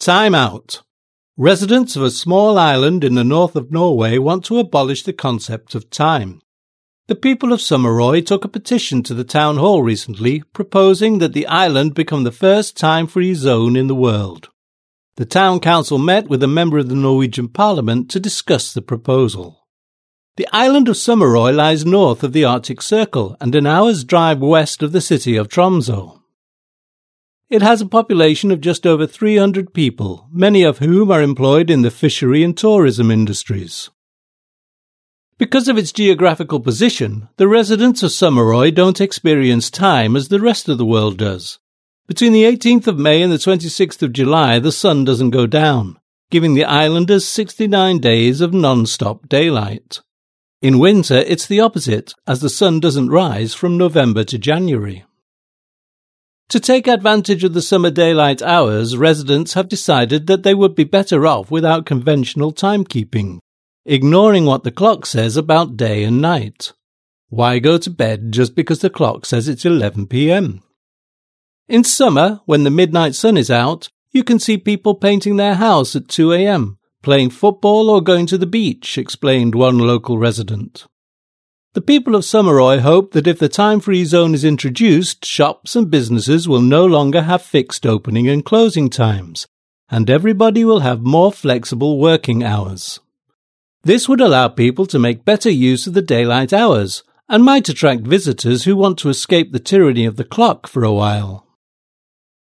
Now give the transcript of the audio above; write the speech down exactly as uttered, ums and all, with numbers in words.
Time out. Residents of a small island in the north of Norway want to abolish the concept of time. The people of Suðuroy took a petition to the town hall recently proposing that the island become the first time-free zone in the world. The town council met with a member of the Norwegian Parliament to discuss the proposal. The island of Suðuroy lies north of the Arctic Circle and an hour's drive west of the city of Tromsø. It has a population of just over three hundred people, many of whom are employed in the fishery and tourism industries. Because of its geographical position, the residents of Suðuroy don't experience time as the rest of the world does. Between the eighteenth of May and the twenty-sixth of July, the sun doesn't go down, giving the islanders sixty-nine days of non-stop daylight. In winter, it's the opposite, as the sun doesn't rise from November to January. To take advantage of the summer daylight hours, residents have decided that they would be better off without conventional timekeeping, ignoring what the clock says about day and night. Why go to bed just because the clock says it's eleven p.m? In summer, when the midnight sun is out, you can see people painting their house at two a.m, playing football or going to the beach, explained one local resident. The people of Suðuroy hope that if the time-free zone is introduced, shops and businesses will no longer have fixed opening and closing times, and everybody will have more flexible working hours. This would allow people to make better use of the daylight hours, and might attract visitors who want to escape the tyranny of the clock for a while.